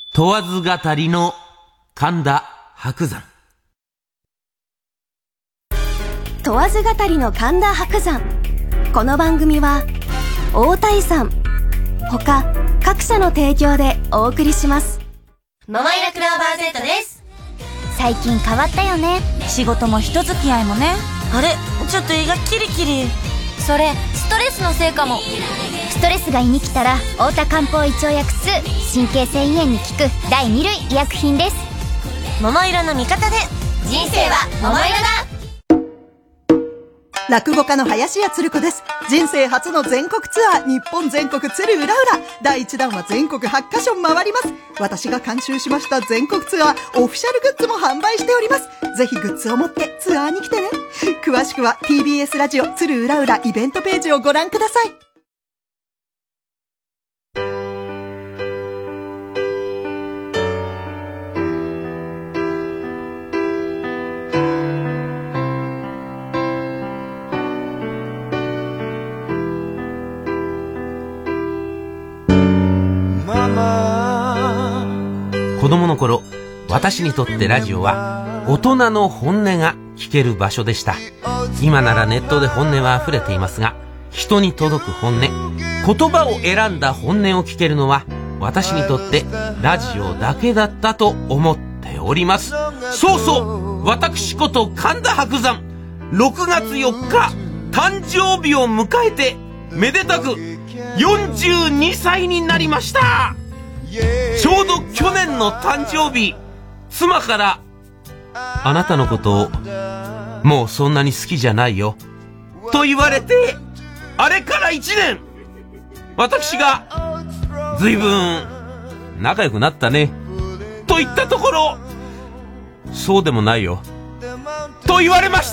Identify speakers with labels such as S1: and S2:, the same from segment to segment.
S1: 問わず語りの神田伯山。
S2: 問わず語りの神田伯山。この番組は大田井さん他各社の提供でお送りします。
S3: ママイラクローバー Z です。
S4: 最近変わったよね。仕事も人付き合いもね。
S3: あれ、ちょっと胃がキリキリ。
S4: それストレスのせいかも。
S5: ストレスが胃に来たら太田漢方胃腸薬2、神経性胃炎に効く第2類医薬品です。
S3: ママイラの味方で人生はママイラだ。
S6: 落語家の林家つる子です。人生初の全国ツアー、日本全国鶴浦々。第1弾は全国8カ所回ります。私が監修しました全国ツアー、オフィシャルグッズも販売しております。ぜひグッズを持ってツアーに来てね。詳しくは TBS ラジオ鶴浦々イベントページをご覧ください。
S1: 子供の頃、私にとってラジオは大人の本音が聞ける場所でした。今ならネットで本音は溢れていますが、人に届く本音、言葉を選んだ本音を聞けるのは私にとってラジオだけだったと思っております。そうそう、私こと神田伯山、6月4日誕生日を迎えてめでたく42歳になりました。ちょうど去年の誕生日、妻からあなたのことをもうそんなに好きじゃないよと言われて、あれから1年、私が随分仲良くなったねと言ったところ、そうでもないよと言われました。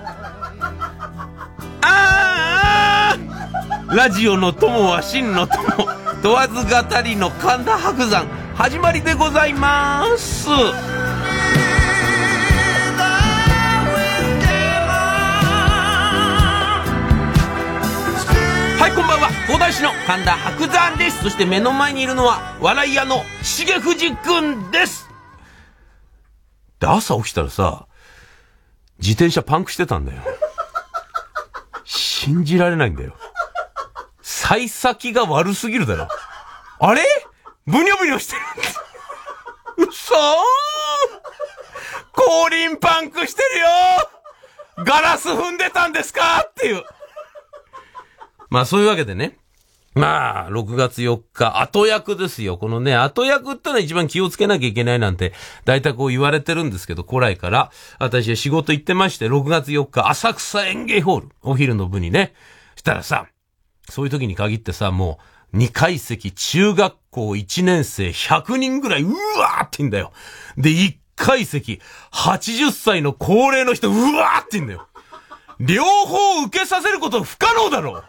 S1: ラジオの友は真の友、問わず語りの神田伯山、始まりでございます。はい、こんばんは、東大師の神田伯山です。そして目の前にいるのは笑い屋の重藤くんです。で、朝起きたらさ、自転車パンクしてたんだよ。信じられないんだよ。幸先が悪すぎるだろ。あれ？ブニョブニョしてる。うそー、後輪パンクしてるよ。ガラス踏んでたんですかっていう。まあそういうわけでね。まあ、6月4日、後役ですよ。このね、後役ってのは一番気をつけなきゃいけないなんて、だいたいこう言われてるんですけど、古来から、私は仕事行ってまして、6月4日、浅草演芸ホール、お昼の部にね。したらさ、そういう時に限ってさ、もう、2階席中学校1年生100人ぐらい、うわーって言うんだよ。で、1階席80歳の高齢の人、うわーって言うんだよ。両方受けさせること不可能だろ。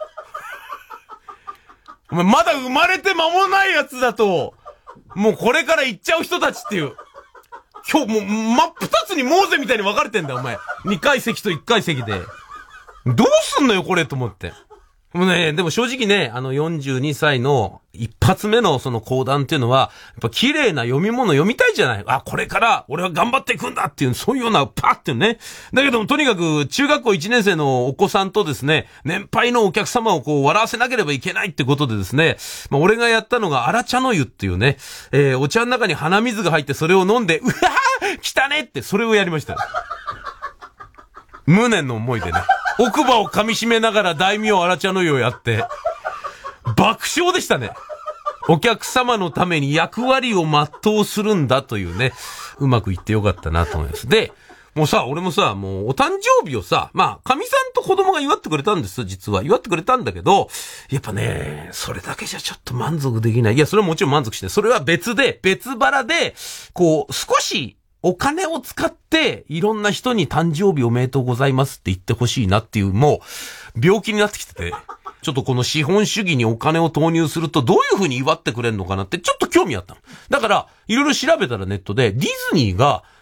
S1: お前まだ生まれて間もないやつだと、もうこれから行っちゃう人たちっていう。今日もう真っ二つにモーゼみたいに分かれてんだよ、お前。2階席と1階席で。どうすんのよ、これ、と思って。もうね、でも正直ね、42歳の一発目のその講談っていうのは、やっぱ綺麗な読み物読みたいじゃない。あ、これから俺は頑張っていくんだっていう、そういうようなパーってね。だけどもとにかく中学校1年生のお子さんとですね、年配のお客様をこう笑わせなければいけないってことでですね、まあ俺がやったのが荒茶の湯っていうね、お茶の中に鼻水が入ってそれを飲んで、うわー来たねってそれをやりました。無念の思いでね。奥歯を噛み締めながら大名荒茶の湯をやって、爆笑でしたね。お客様のために役割を全うするんだというね、うまくいってよかったなと思います。で、もうさ、俺もさ、もうお誕生日をさ、まあ、神さんと子供が祝ってくれたんですよ、実は。祝ってくれたんだけど、やっぱね、それだけじゃちょっと満足できない。いや、それはもちろん満足して、それは別腹で、こう、少し、お金を使っていろんな人に誕生日おめでとうございますって言ってほしいなっていう、もう病気になってきてて、ちょっとこの資本主義にお金を投入するとどういう風に祝ってくれるのかなってちょっと興味あったの。だからいろいろ調べたらネットでディズニーが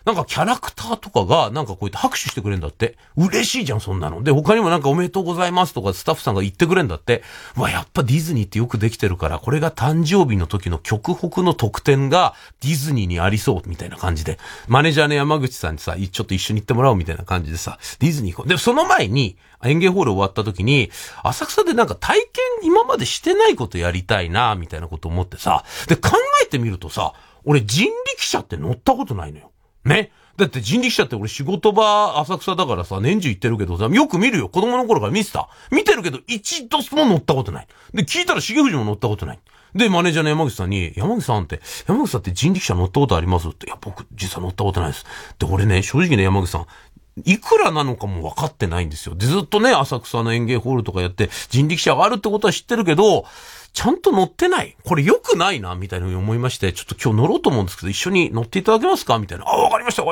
S1: なんかキャラクターとかが、なんかこうやって拍手してくれるんだって。嬉しいじゃん、そんなの。で、他にもなんかおめでとうございますとかスタッフさんが言ってくれるんだって。やっぱディズニーってよくできてるから、これが誕生日の時の極北の特典がディズニーにありそうみたいな感じで、マネージャーの山口さんにさ、ちょっと一緒に行ってもらおうみたいな感じでさ、ディズニー行こう。で、その前に、演芸ホール終わった時に、浅草でなんか体験今までしてないことやりたいな、みたいなこと思ってさ、で、考えてみるとさ、俺人力車って乗ったことないのよ。ね。だって人力車って俺仕事場浅草だからさ、年中行ってるけどさ、よく見るよ。子供の頃から見てた。見てるけど一度も乗ったことない。で、聞いたら重藤も乗ったことない。で、マネージャーの山口さんに、山口さんって人力車乗ったことありますって。いや、僕実は乗ったことないです。で、俺ね、正直ね、山口さん、いくらなのかも分かってないんですよ。で、ずっとね、浅草の演芸ホールとかやって人力車があるってことは知ってるけど、ちゃんと乗ってない。これ良くないな、みたいなふうに思いまして、ちょっと今日乗ろうと思うんですけど、一緒に乗っていただけますかみたいな。わかりました、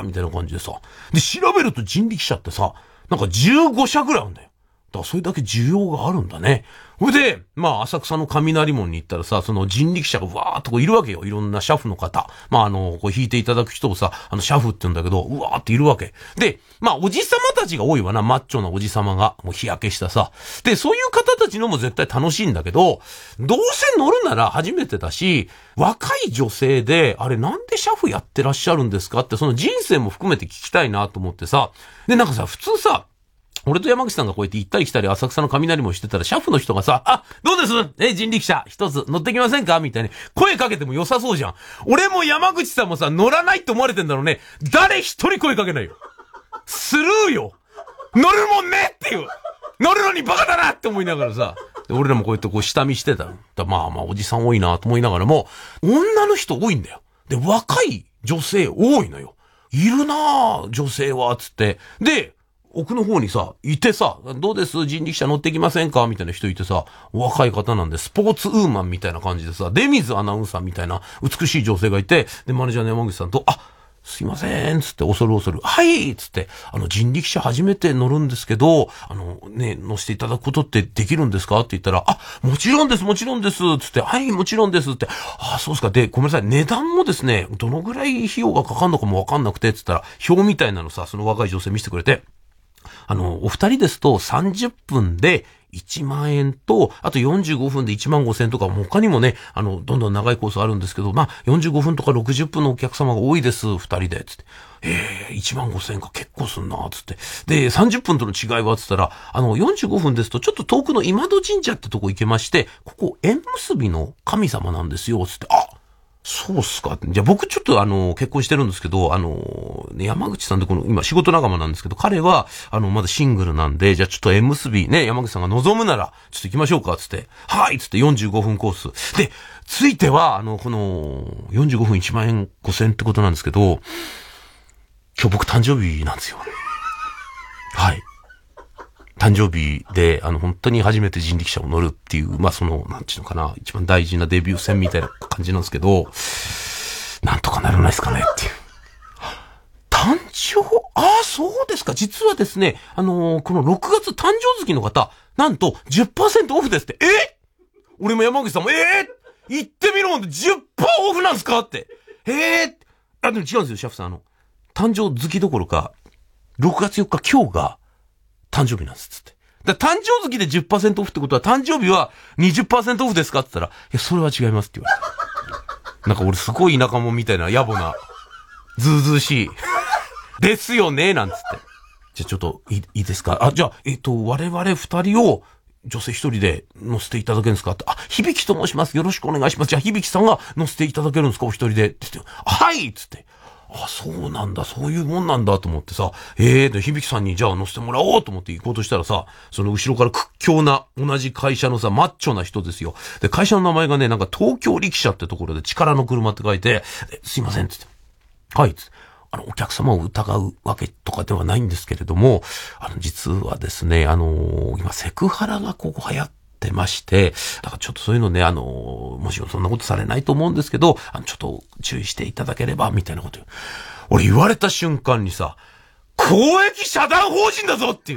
S1: みたいな感じでさ。で、調べると人力車ってさ、なんか15社ぐらいあるんだよ。だからそれだけ需要があるんだね。それで、浅草の雷門に行ったらさ、その人力車がわーっとこういるわけよ。いろんな車夫の方。こう引いていただく人をさ、車夫って言うんだけど、うわーっているわけ。で、おじさまたちが多いわな。マッチョなおじさまが、もう日焼けしたさ。で、そういう方たちのも絶対楽しいんだけど、どうせ乗るなら初めてだし、若い女性で、あれなんで車夫やってらっしゃるんですかって、その人生も含めて聞きたいなと思ってさ。で、なんかさ、普通さ、俺と山口さんがこうやって行ったり来たり浅草の雷もしてたら、車夫の人がさ、どうです人力車一つ乗ってきませんかみたいに声かけても良さそうじゃん。俺も山口さんもさ、乗らないって思われてんだろうね。誰一人声かけないよ。スルーよ。乗るもんねっていう。乗るのにバカだなって思いながらさ、俺らもこうやってこう下見してたの。おじさん多いなと思いながらも、女の人多いんだよ。で、若い女性多いのよ。いるなぁ、女性は、つって。で、奥の方にさ、いてさ、どうです人力車乗ってきませんかみたいな人いてさ、若い方なんで、スポーツウーマンみたいな感じでさ、出水アナウンサーみたいな美しい女性がいて、で、マネージャーの山口さんと、すいません、つって、恐る恐る、はいつって、人力車初めて乗るんですけど、乗せていただくことってできるんですかって言ったら、もちろんです、つって、はい、もちろんですって、そうですか。で、ごめんなさい、値段もですね、どのぐらい費用がかかるのかもわかんなくて、つったら、表みたいなのさ、その若い女性見せてくれて、お二人ですと30分で1万円と、あと45分で1万5千円とか、他にもね、どんどん長いコースあるんですけど、45分とか60分のお客様が多いです、二人で、つって。1万5千円か結構すんな、つって。で、30分との違いは、つったら、45分ですと、ちょっと遠くの今戸神社ってとこ行けまして、ここ縁結びの神様なんですよ、つって。そうっすか。じゃあ僕ちょっと結婚してるんですけど、山口さんで今仕事仲間なんですけど、彼は、まだシングルなんで、じゃあちょっと縁結びね、山口さんが望むなら、ちょっと行きましょうか、つって。はいつって45分コース。で、ついては、この、45分1万円5千ってことなんですけど、今日僕誕生日なんですよ。はい。誕生日で、本当に初めて人力車を乗るっていう、なんていうのかな、一番大事なデビュー戦みたいな感じなんですけど、なんとかならないですかねっていう。誕生、そうですか。実はですね、この6月誕生月の方、なんと 10% オフですって。俺も山口さんも、行ってみろ 10% オフなんすかって。でも違うんですよ、シャフさん。誕生月どころか、6月4日今日が、誕生日なんです、つって。誕生月で 10% オフってことは、誕生日は 20% オフですかって言ったら、いや、それは違いますって言われた。なんか俺すごい田舎者みたいな野暮な、ずうずうしい。ですよね、なんつって。じゃあちょっと、いいですかじゃあ、我々2人を、女性1人で乗せていただけるんですかって。響と申します。よろしくお願いします。じゃあ、響さんが乗せていただけるんですかお一人で。って言って、はいつって。そうなんだ、そういうもんなんだと思ってさ、で、響さんにじゃあ乗せてもらおうと思って行こうとしたらさ、その後ろから屈強な同じ会社のさ、マッチョな人ですよ。で、会社の名前がね、なんか東京力車ってところで力の車って書いて、すいません、つって。はい、つって。お客様を疑うわけとかではないんですけれども、実はですね、今セクハラがここ流行ってまして、だからちょっとそういうのね、もちろんそんなことされないと思うんですけど、ちょっと注意していただければ、みたいなことよ。俺言われた瞬間にさ、公益社団法人だぞっていう。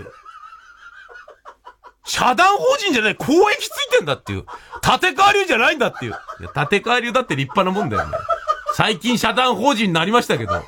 S1: 社団法人じゃない、公益ついてんだっていう。立川流じゃないんだっていう。いや、立川流だって立派なもんだよね。最近社団法人になりましたけど。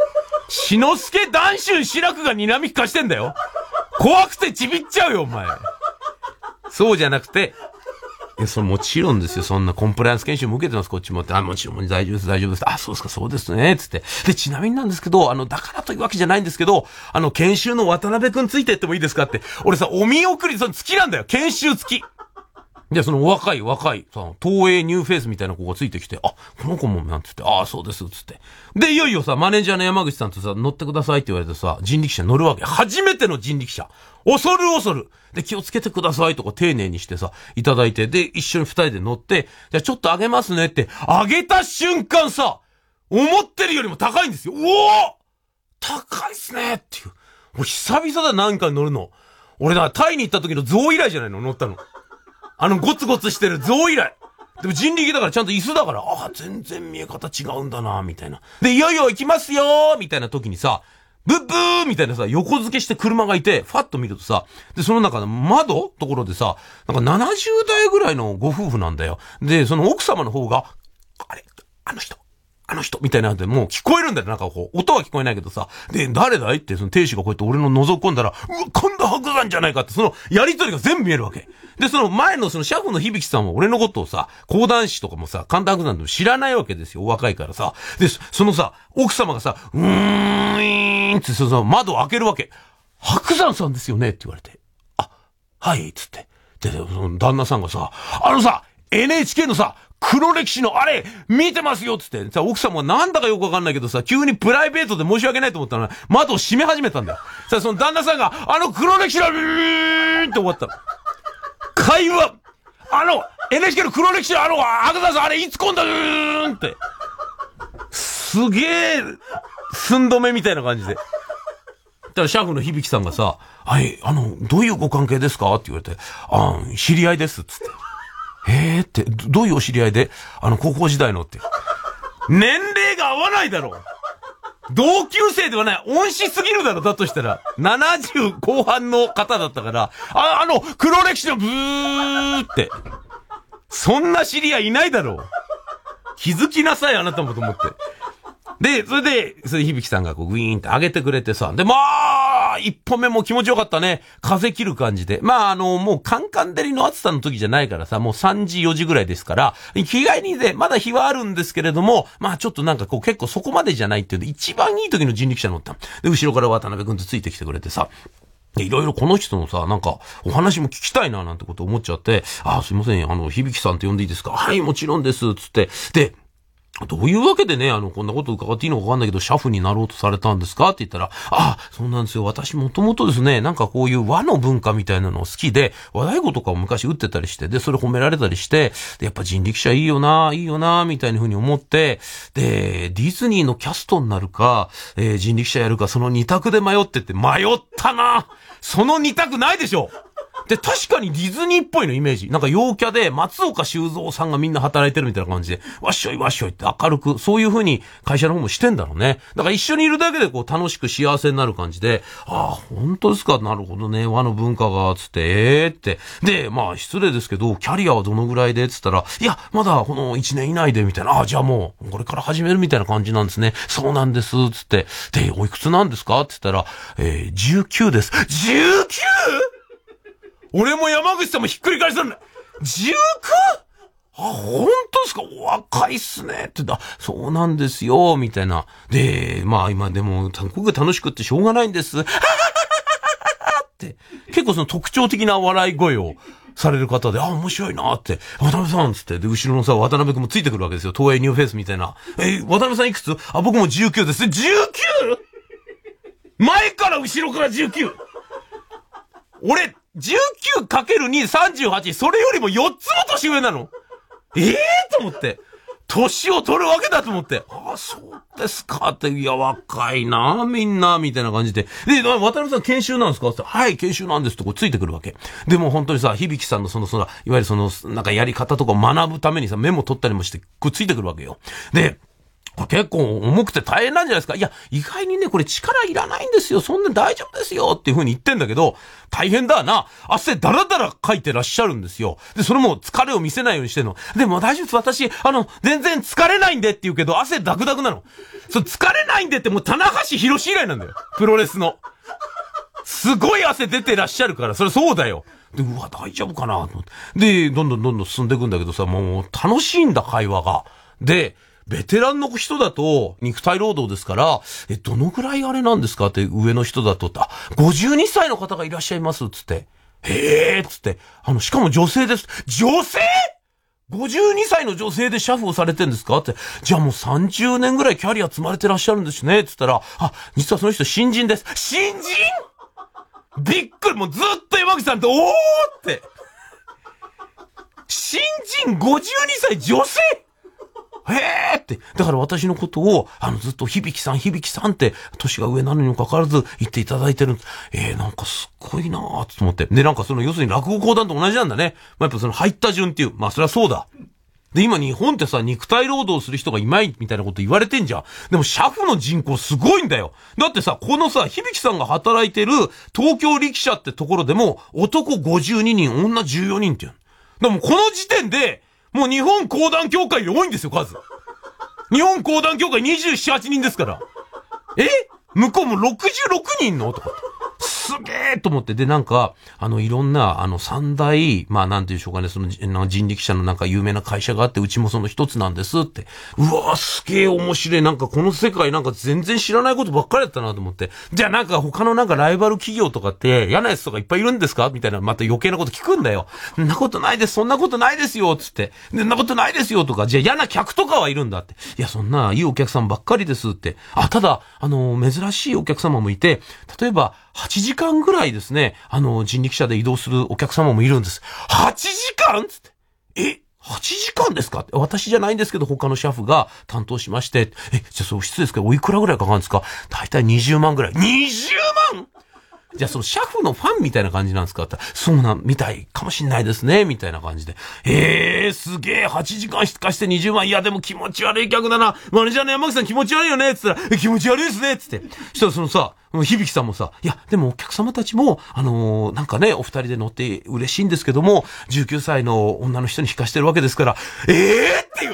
S1: 志の輔男春志らくが睨み聞かしてんだよ。怖くてちびっちゃうよ、お前。そうじゃなくて、もちろんですよ。そんなコンプライアンス研修も受けてます、こっちもって。もちろん大丈夫です、大丈夫です。そうですか、そうですね、つって。で、ちなみになんですけど、だからというわけじゃないんですけど、研修の渡辺くんついてってもいいですかって。俺さ、お見送り、付きなんだよ。研修付き。で、その若い、さ、東映ニューフェイスみたいな子がついてきて、この子も、なんつって、そうです、つって。で、いよいよさ、マネージャーの山口さんとさ、乗ってくださいって言われてさ、人力車乗るわけ。初めての人力車。恐る。で、気をつけてくださいとか丁寧にしてさ、いただいて、で、一緒に二人で乗って、じゃあちょっと上げますねって、上げた瞬間さ、思ってるよりも高いんですよ。おー高いっすねっていう。もう久々だ、なんかに乗るの。俺だ、タイに行った時の象以来じゃないの、乗ったの。ゴツゴツしてる象以来。でも人力だからちゃんと椅子だから、全然見え方違うんだなみたいな。で、いよいよ行きますよーみたいな時にさ、ブッブーみたいなさ、横付けして車がいて、ファッと見るとさ、で、その中の窓ところでさ、なんか70代ぐらいのご夫婦なんだよ。で、その奥様の方が、あの人みたいなんで、もう聞こえるんだよ、なんかこう、音は聞こえないけどさ。で、誰だいって、その亭主がこうやって俺の覗き込んだら、神田伯山じゃないかって、そのやりとりが全部見えるわけ。で、その前のそのシャフの響さんは俺のことをさ、講談師とかもさ、神田伯山でも知らないわけですよ、お若いからさ。で、そのさ、奥様がさ、って、その窓を開けるわけ。伯山さんですよねって言われて。はい、つって。で、その旦那さんがさ、NHK のさ、黒歴史のあれ、見てますよつって。さ、奥様がなんだかよくわかんないけどさ、急にプライベートで申し訳ないと思ったら、窓を閉め始めたんだよ。さ、その旦那さんが、黒歴史のって終わったの。会話、NHK の黒歴史の赤澤さん、あれいつ今度って。すげえ、寸止めみたいな感じで。だからシャフの響さんがさ、はい、どういうご関係ですかって言われて、知り合いです、つって。って、どういうお知り合いで高校時代のって。年齢が合わないだろう。同級生ではない。恩師すぎるだろ、だとしたら。70後半の方だったから、黒歴史のブーって。そんな知り合いいないだろう。気づきなさい、あなたもと思って。で、それで響さんがこうグイーンって上げてくれてさ。で、一歩目も気持ちよかったね。風切る感じで。もうカンカン照りの暑さの時じゃないからさ、もう3時4時ぐらいですから、着替えにで、まだ日はあるんですけれども、ちょっとなんかこう結構そこまでじゃないっていうんで、一番いい時の人力車乗った。で、後ろから渡辺くんとついてきてくれてさ。いろいろこの人のさ、なんか、お話も聞きたいな、なんてこと思っちゃって、すいません、響さんって呼んでいいですか？はい、もちろんです、つって。で、どういうわけでね、こんなこと伺っていいのかわかんないけど、シャフになろうとされたんですかって言ったら、そうなんですよ。私もともとですね、なんかこういう和の文化みたいなの好きで、和太鼓とかを昔打ってたりして、で、それ褒められたりして、で、やっぱ人力車いいよな、みたいな風に思って、で、ディズニーのキャストになるか、人力車やるか、その二択で迷ってて、迷ったな。その二択ないでしょ。で、確かにディズニーっぽいのイメージ。なんか陽キャで松岡修造さんがみんな働いてるみたいな感じで、わっしょいわっしょいって明るく、そういう風に会社の方もしてんだろうね。だから一緒にいるだけでこう楽しく幸せになる感じで、本当ですか？なるほどね。和の文化が、つって、って。で、失礼ですけど、キャリアはどのぐらいでつったら、いや、まだこの1年以内で、みたいな。じゃあもう、これから始めるみたいな感じなんですね。そうなんです、つって。で、おいくつなんですか？って言ったら、19です。19?俺も山口さんもひっくり返したんだ。19?本当ですか？お若いっすね。ってそうなんですよ、みたいな。で、今でも、すごく楽しくってしょうがないんです。って、結構その特徴的な笑い声をされる方で、面白いなって。渡辺さんつって。で、後ろのさ、渡辺くんもついてくるわけですよ。東映ニューフェイスみたいな。渡辺さんいくつ？僕も19です。19?前から後ろから19。俺、19×2、38、それよりも4つも年上なの？と思って。年を取るわけだと思って。そうですかって、いや、若いなみんな、みたいな感じで。で、渡辺さん研修なんですかって、はい、研修なんですってこうついてくるわけ。でも本当にさ、響さんのいわゆるなんかやり方とかを学ぶためにさ、メモ取ったりもして、こうついてくるわけよ。で、 これ結構重くて大変なんじゃないですか。いや、意外にね、これ力いらないんですよ。そんな大丈夫ですよっていう風に言ってんだけど、大変だな。汗だらだらかいてらっしゃるんですよ。で、それも疲れを見せないようにしてんの。でも大丈夫です。私、全然疲れないんでって言うけど、汗ダクダクなの。疲れないんでってもう棚橋宏以来なんだよ。プロレスの。すごい汗出てらっしゃるから、それそうだよ。で、うわ、大丈夫かなと思って。で、どんどん進んでいくんだけどさ、もう楽しいんだ、会話が。で、ベテランの人だと、肉体労働ですから、どのぐらいあれなんですかって、上の人だとって、52歳の方がいらっしゃいます、つって。へー、つって。しかも女性です。女性 ?52 歳の女性でシャフをされてんですかって。じゃあもう30年ぐらいキャリア積まれてらっしゃるんですね、つったら、実はその人新人です。新人?びっくり、もうずっと山口さんと、おーって。新人52歳女性へーって。だから私のことを、ずっと響さんって、年が上なのにもかかわらず言っていただいてる。なんかすっごいなーって思って。で、なんか要するに落語講談と同じなんだね。やっぱ入った順っていう。そりゃそうだ。で、今日本ってさ、肉体労働する人がいないみたいなこと言われてんじゃん。でも、車夫の人口すごいんだよ。だってさ、このさ、響さんが働いてる東京力車ってところでも、男52人、女14人っていう。でも、この時点で、もう日本講談協会より多いんですよ、数。日本講談協会27、8人ですから。向こうも66人のとか。すげーと思って。で、なんか、いろんな、三大、なんていうんでしょうかね、人力車のなんか有名な会社があって、うちもその一つなんですって。うわー、すげー面白い。なんかこの世界なんか全然知らないことばっかりだったなと思って。じゃあなんか他のなんかライバル企業とかって嫌なやつとかいっぱいいるんですかみたいな、また余計なこと聞くんだよ。そんなことないです、そんなことないですよ、つって。そんなことないですよ、とか。じゃあ嫌な客とかはいるんだって。いや、そんないいお客さんばっかりですって。ただ、珍しいお客様もいて、例えば、8時間ぐらいですね、人力車で移動するお客様もいるんです。8時間つって。8時間ですかって。私じゃないんですけど、他の車夫が担当しまして。じゃあそう失礼ですけど、おいくらぐらいかかるんですか？だいたい20万ぐらい。20万?じゃあ車夫のファンみたいな感じなんですかって。そうなん、みたいかもしんないですね、みたいな感じで。すげえ、8時間しかして20万。いや、でも気持ち悪い客だな。マネージャーの山口さん気持ち悪いよね、つったら、気持ち悪いですね、つって。そしたら響さんもさ、いや、でもお客様たちも、なんかね、お二人で乗って嬉しいんですけども、19歳の女の人に引かしてるわけですから、っていう。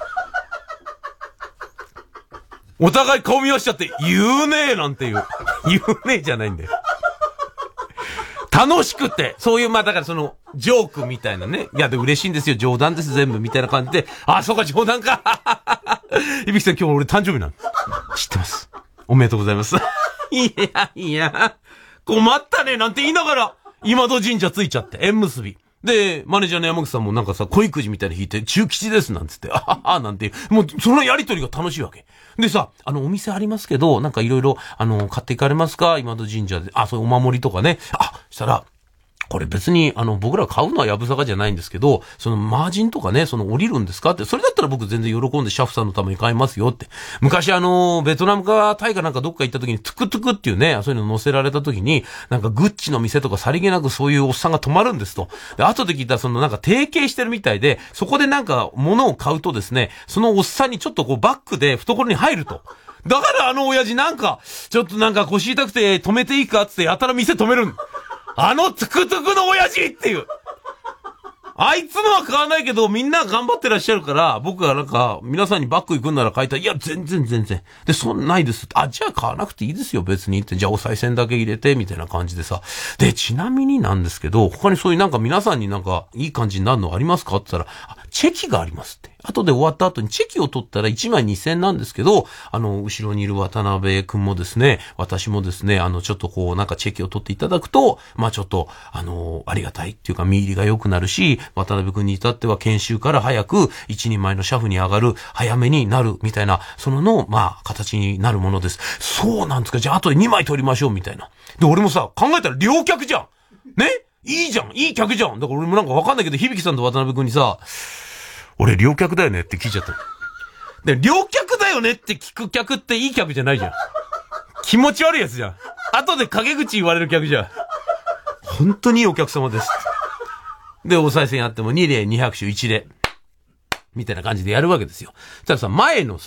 S1: お互い顔見合わしちゃって、言うねえなんていう。言うねえじゃないんだよ。楽しくて、そういう、だからジョークみたいなね。いや、で嬉しいんですよ、冗談です、全部、みたいな感じで、そうか、冗談か。響さん、今日俺誕生日なの。知ってます。おめでとうございます。いや、困ったね、なんて言いながら、今戸神社ついちゃって、縁結び。で、マネージャーの山口さんもなんかさ、恋くじみたいに引いて、中吉です、なんつって、なんていう、もう、そのやりとりが楽しいわけ。でさ、お店ありますけど、なんかいろいろ、買っていかれますか？今戸神社で。そういうお守りとかね。したら、これ別に、僕ら買うのはやぶさかじゃないんですけど、マージンとかね、降りるんですかって、それだったら僕全然喜んでシャフさんのために買いますよって。昔ベトナムかタイかなんかどっか行った時にトゥクトゥクっていうね、そういうの乗せられた時に、なんかグッチの店とかさりげなくそういうおっさんが泊まるんですと。で、後で聞いたらなんか提携してるみたいで、そこでなんか物を買うとですね、そのおっさんにちょっとバックで懐に入ると。だから親父なんか、ちょっとなんか腰痛くて止めていいかってやたら店止めるん。トゥクトゥクの親父っていう。あいつのは買わないけど、みんな頑張ってらっしゃるから、僕がなんか、皆さんにバッグ行くんなら買いたい。いや、全然。で、ないです。じゃあ買わなくていいですよ、別にって。じゃあお賽銭だけ入れて、みたいな感じでさ。で、ちなみになんですけど、他にそういうなんか皆さんになんか、いい感じになるのありますかって言ったら、チェキがありますって。後で終わった後にチェキを取ったら1枚2000なんですけど、後ろにいる渡辺くんもですね、私もですね、ちょっとなんかチェキを取っていただくと、ちょっと、ありがたいっていうか、見入りが良くなるし、渡辺くんに至っては研修から早く、一人前の車夫に上がる、早めになる、みたいな、形になるものです。そうなんですか。じゃあ後で2枚取りましょう、みたいな。で、俺もさ、考えたら両客じゃん。ね？いいじゃん。いい客じゃん。だから俺もなんかわかんないけど、響さんと渡辺くんにさ、俺両客だよねって聞いちゃった。で、両客だよねって聞く客っていい客じゃないじゃん。気持ち悪いやつじゃん。後で陰口言われる客じゃん。本当にいいお客様です。で、お賽銭やっても2礼、2拍手、1礼。みたいな感じでやるわけですよ。たださ、前のさ、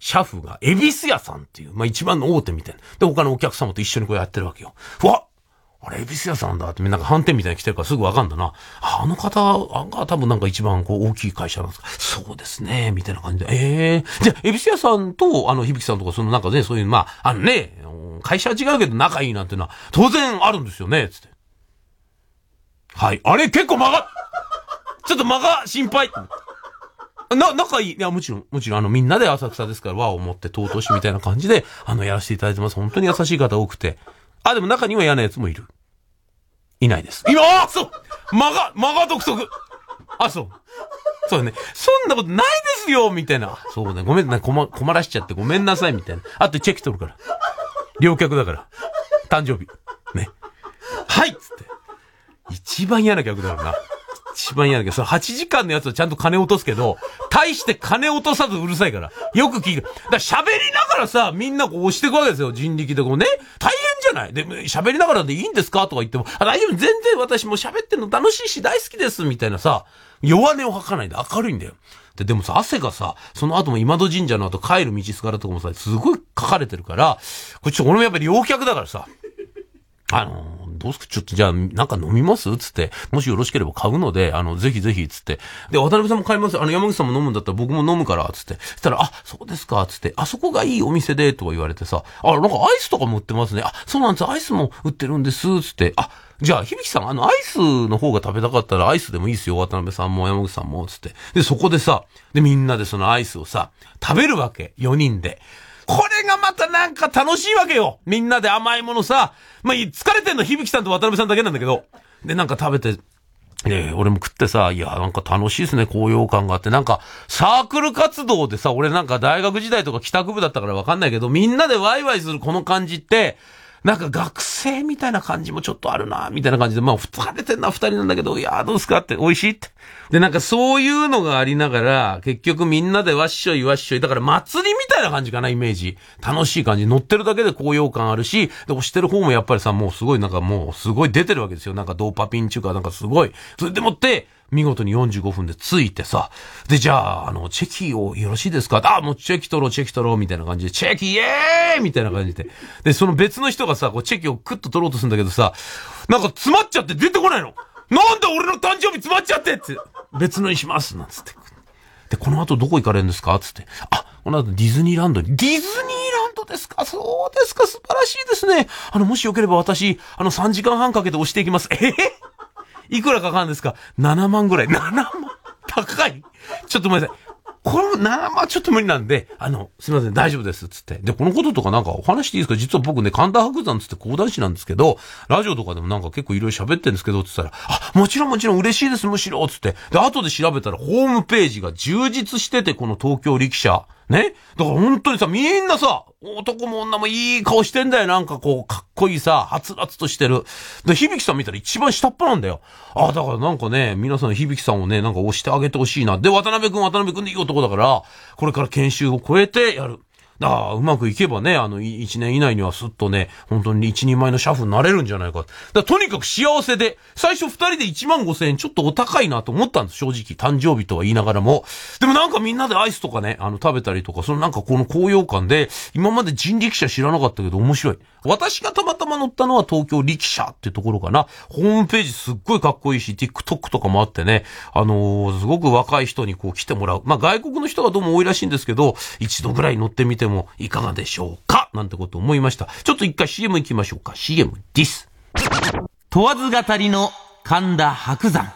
S1: シャフが、恵比寿屋さんっていう、まあ一番の大手みたいな。で、他のお客様と一緒にこうやってるわけよ。うわあれ、恵比寿屋さんだって、なんか反転みたいに来てるからすぐわかんだな。あの方が多分なんか一番こう大きい会社なんですか。そうですね、みたいな感じで。じゃあ、恵比寿屋さんと、響さんとか、そのなんかね、そういう、まあ、会社は違うけど仲いいなんていうのは、当然あるんですよね、つって。はい。あれ、結構ちょっと間が心配。仲いい。いや、もちろん、みんなで浅草ですから、和を持って尊しみたいな感じで、やらせていただいてます。本当に優しい方多くて。でも中には嫌なやつもいる。いないです。そう間が独特。そうだね。そんなことないですよみたいな。そうね。ごめんな、困らしちゃってごめんなさいみたいな。あとチェキ取るから。両客だから。誕生日。ね。はいっつって。一番嫌な客だろうな。一番嫌だけど、その8時間のやつはちゃんと金落とすけど、大して金落とさずうるさいから。よく聞いて。だから喋りながらさ、みんなこう押していくわけですよ。人力でこうね。大変じゃない。で、喋りながらでいいんですかとか言っても、大丈夫、全然私も喋ってんの楽しいし大好きです、みたいなさ、弱音を吐かないで明るいんだよ。でもさ、汗がさ、その後も今戸神社の後帰る道すがらとかもさ、すごい書かれてるから、これ俺もやっぱり陽客だからさ、どうすかちょっとじゃあ、なんか飲みますつって、もしよろしければ買うので、ぜひぜひ、つって。で、渡辺さんも買います。山口さんも飲むんだったら僕も飲むから、つって。そしたら、そうですか、つって。そこがいいお店で、とか言われてさ、なんかアイスとかも売ってますね。そうなんです、アイスも売ってるんです、つって。じゃあ、響さん、アイスの方が食べたかったらアイスでもいいですよ、渡辺さんも山口さんも、つって。で、そこでさ、みんなでそのアイスをさ、食べるわけ。4人で。これがまたなんか楽しいわけよ。みんなで甘いものさ。疲れてんの響さんと渡辺さんだけなんだけど。で、なんか食べて、俺も食ってさ、いや、なんか楽しいですね、高揚感があって。なんか、サークル活動でさ、俺なんか大学時代とか帰宅部だったからわかんないけど、みんなでワイワイするこの感じって、なんか学生みたいな感じもちょっとあるな、みたいな感じで、疲れてんな、2人なんだけど、いや、どうすかって、美味しいって。で、なんかそういうのがありながら、結局みんなでわっしょいわっしょい。だから祭りみたいな感じかな、イメージ。楽しい感じ。乗ってるだけで高揚感あるし、で、押してる方もやっぱりさ、もうすごいなんかもうすごい出てるわけですよ。なんかドーパピン中かなんかすごい。それでもって、見事に45分で着いてさ、で、じゃあ、チェキをよろしいですか？もうチェキ取ろう、みたいな感じで、チェキイエーイみたいな感じで。で、その別の人がさ、こうチェキをクッと取ろうとするんだけどさ、なんか詰まっちゃって出てこないの。なんで俺の誕生日詰まっちゃってって。別のにします、なんつって。で、この後どこ行かれるんですかつって。この後ディズニーランドに。ディズニーランドですか？そうですか、素晴らしいですね。もしよければ私、3時間半かけて押していきます。いくらかかるんですか？7万ぐらい。7万高い。ちょっとごめんなさい。これも7万ちょっと無理なんで、すいません、大丈夫です、つって。で、このこととかなんかお話していいですか？実は僕ね、神田伯山つって講談師なんですけど、ラジオとかでもなんか結構いろいろ喋ってるんですけど、つったら、もちろん嬉しいです、むしろ、つって。で、後で調べたらホームページが充実してて、この東京力車。ね。だから本当にさ、みんなさ、男も女もいい顔してんだよ。なんかこう、かっこいいさ、はつらつとしてる。で、響さん見たら一番下っ端なんだよ。だからなんかね、皆さん響さんをね、なんか押してあげてほしいな。で、渡辺くんでいい男だから、これから研修を超えてやる。うまくいけばね、1年以内にはすっとね、本当に一人前のシャフになれるんじゃないか。とにかく幸せで、最初2人で15,000円ちょっとお高いなと思ったんです、正直。誕生日とは言いながらも。でもなんかみんなでアイスとかね、食べたりとか、そのなんかこの高揚感で、今まで人力車知らなかったけど面白い。私がたまたま乗ったのは東京力車ってところかな。ホームページすっごいかっこいいし、TikTok とかもあってね、すごく若い人にこう来てもらう。外国の人がどうも多いらしいんですけど、一度ぐらい乗ってみてもいかがでしょうかなんてこと思いました。ちょっと一回 CM 行きましょうか。CM です。問わず語りの神田伯山。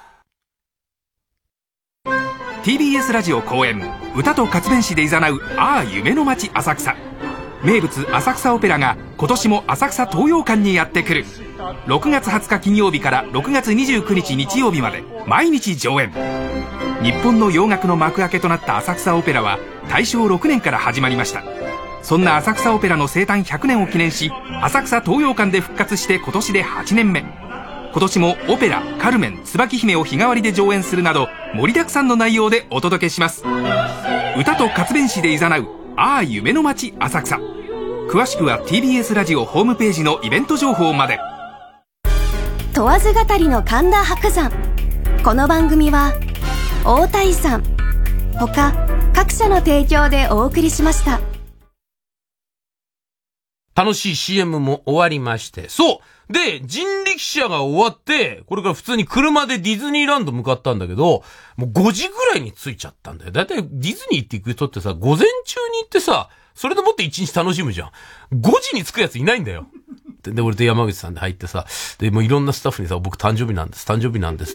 S7: TBS ラジオ公演、歌と活弁士で誘う夢の街浅草。名物浅草オペラが今年も浅草東洋館にやってくる。6月20日金曜日から6月29日日曜日まで毎日上演。日本の洋楽の幕開けとなった浅草オペラは大正6年から始まりました。そんな浅草オペラの生誕100年を記念し、浅草東洋館で復活して今年で8年目。今年もオペラ、カルメン、椿姫を日替わりで上演するなど盛りだくさんの内容でお届けします。歌と活弁士で誘う夢の街浅草。詳しくは TBS ラジオホームページのイベント情報まで。
S2: 問わず語りの神田伯山。この番組は大谷さん他各社の提供でお送りしました。
S1: 楽しい CM も終わりまして、そうで、人力車が終わって、これから普通に車でディズニーランド向かったんだけど、もう5時ぐらいに着いちゃったんだよ。だいたいディズニーって行く人ってさ、午前中に行ってさ、それでもって1日楽しむじゃん。5時に着くやついないんだよ。で、俺と山口さんで入ってさ、で、もういろんなスタッフにさ、僕誕生日なんです、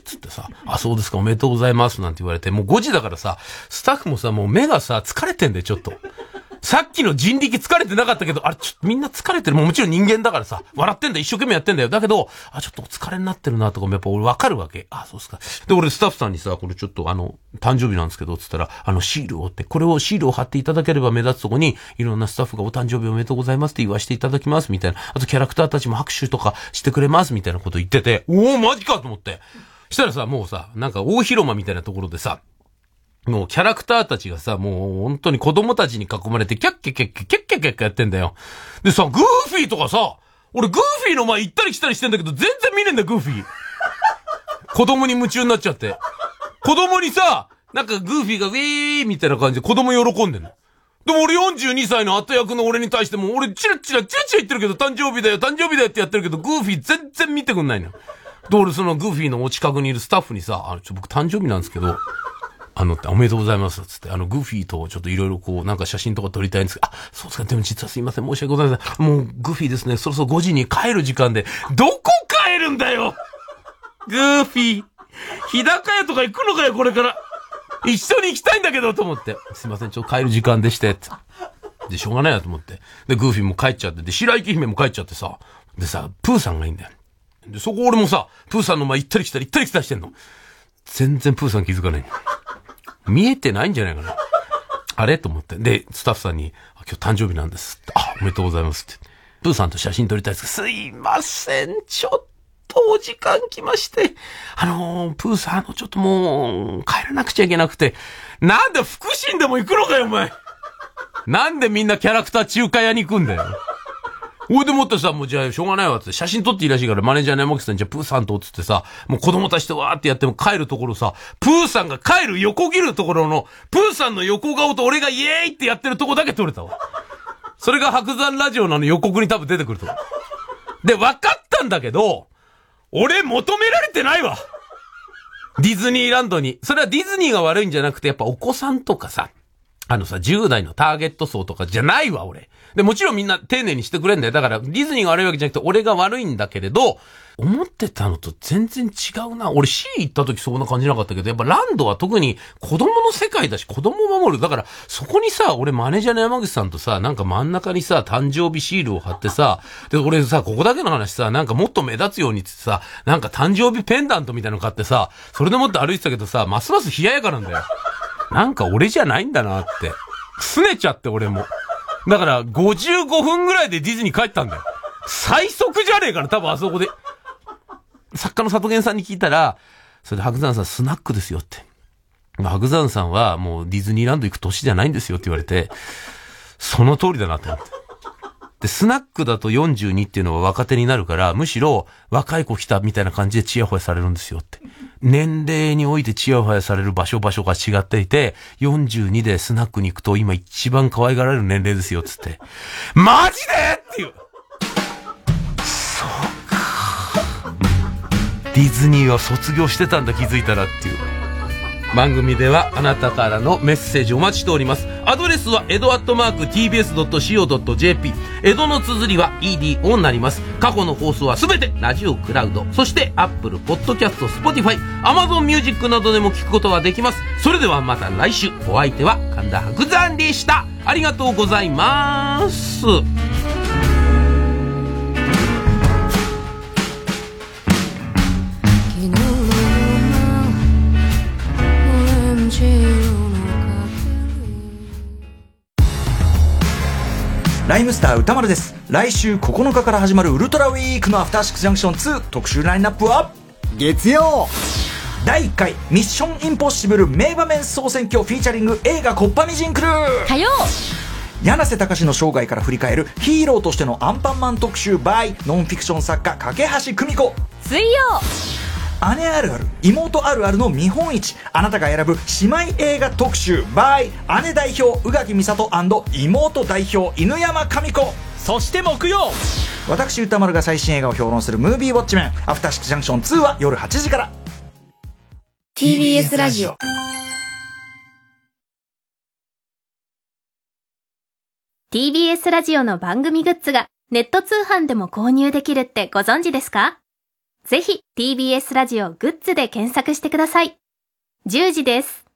S1: つってさ、あ、そうですか、おめでとうございます、なんて言われて、もう5時だからさ、スタッフもさ、もう目がさ、疲れてんだよ、ちょっと。さっきの人力疲れてなかったけど、あれ、ちょっとみんな疲れてる。もちろん人間だからさ、笑ってんだ、一生懸命やってんだよ。だけど、あ、ちょっとお疲れになってるなとかもやっぱ俺わかるわけ。あ、そうっすか。で、俺スタッフさんにさ、これちょっと誕生日なんですけど、つったら、シールをって、これをシールを貼っていただければ目立つとこに、いろんなスタッフがお誕生日おめでとうございますって言わせていただきます、みたいな。あとキャラクターたちも拍手とかしてくれます、みたいなこと言ってて、おー、マジかと思って。したらさ、もうさ、なんか大広間みたいなところでさ、もうキャラクターたちがさ、もう本当に子供たちに囲まれてキャッキャキャッキャキャッキャキャッキャやってんだよ。でさ、グーフィーとかさ、俺グーフィーの前行ったり来たりしてんだけど全然見ねえんだよ、グーフィー。子供に夢中になっちゃって。子供にさ、なんかグーフィーがウィーみたいな感じで子供喜んでんの。でも俺42歳の後役の俺に対しても俺チラチラ言ってるけど誕生日だよってやってるけどグーフィー全然見てくんないの。で、俺そのグーフィーのお近くにいるスタッフにさ、僕誕生日なんですけど、おめでとうございますつってグーフィーとちょっといろいろこうなんか写真とか撮りたいんですけど、あ、そうですか、でも実はすいません、申し訳ございません、もうグーフィーですね、そろそろ5時に帰る時間で、どこ帰るんだよグーフィー、日高屋とか行くのかよ、これから一緒に行きたいんだけどと思って、すいません、ちょっと帰る時間でしてで、しょうがないなと思って、でグーフィーも帰っちゃって、で白雪姫も帰っちゃってさ、でさ、プーさんがいいんだよ。でそこ俺もさ、プーさんの前行ったり来たりしてんの。全然プーさん気づかないの。見えてないんじゃないかな。あれと思って。で、スタッフさんに、今日誕生日なんですって。あ、おめでとうございますって。プーさんと写真撮りたいです。すいません、ちょっとお時間来まして。プーさん、ちょっともう、帰らなくちゃいけなくて。なんで福神でも行くのかよ、お前。なんでみんなキャラクター中華屋に行くんだよ。おいでもってさ、もうじゃあしょうがないわって写真撮っていいらしいからマネージャーの山口さん、じゃあプーさんとつってさ、もう子供たちとわーってやっても帰るところさ、プーさんが帰る横切るところの、プーさんの横顔と俺がイエーイってやってるとこだけ撮れたわ。それが白山ラジオの予告に多分出てくると。で、分かったんだけど、俺求められてないわ。ディズニーランドに。それはディズニーが悪いんじゃなくて、やっぱお子さんとかさ、10代のターゲット層とかじゃないわ、俺。で、もちろんみんな丁寧にしてくれんだよ。だから、ディズニーが悪いわけじゃなくて、俺が悪いんだけれど、思ってたのと全然違うな。俺 C 行った時そんな感じなかったけど、やっぱランドは特に子供の世界だし、子供を守る。だから、そこにさ、俺マネージャーの山口さんとさ、なんか真ん中にさ、誕生日シールを貼ってさ、で、俺さ、ここだけの話さ、なんかもっと目立つようにってさ、なんか誕生日ペンダントみたいなの買ってさ、それでもって歩いてたけどさ、ますます冷ややかなんだよ。なんか俺じゃないんだなって。拗ねちゃって俺も。だから55分ぐらいでディズニー帰ったんだよ。最速じゃねえから多分あそこで。作家の里源さんに聞いたら、それで白山さんスナックですよって。白山さんはもうディズニーランド行く年じゃないんですよって言われて、その通りだなと思って。で、スナックだと42っていうのは若手になるから、むしろ若い子来たみたいな感じでチヤホヤされるんですよって。年齢においてチヤホヤされる場所が違っていて、42でスナックに行くと今一番可愛がられる年齢ですよっつって。マジでっていう。そうか。ディズニーは卒業してたんだ、気づいたらっていう。番組ではあなたからのメッセージお待ちしております。アドレスはedo@tbs.co.jp、 江戸の綴りは EDO になります。過去の放送はすべてラジオクラウド、そしてアップルポッドキャスト、Spotify、Amazon Music などでも聞くことができます。それではまた来週。お相手は神田伯山でした。ありがとうございます。
S8: ライムスター歌丸です。来週9日から始まるウルトラウィークのアフターシックスジャンクション2特集ラインナップは、
S9: 月曜
S8: 第1回ミッションインポッシブル名場面総選挙フィーチャリング映画コッパみじんクルー。
S4: 火曜
S8: 柳瀬隆の生涯から振り返るヒーローとしてのアンパンマン特集 by ノンフィクション作家架橋久美子。
S4: 水曜
S8: 姉あるある妹あるあるの見本市、あなたが選ぶ姉妹映画特集 by 姉代表宇垣美里&妹代表犬山紙子。
S9: そして木曜、
S8: 私歌丸が最新映画を評論するムービーウォッチメンアフターシックスジャンクション2は夜8時から。
S2: TBS ラジオ。TBS ラジオの番組グッズがネット通販でも購入できるってご存知ですか？ぜひ TBS ラジオグッズで検索してください。10時です。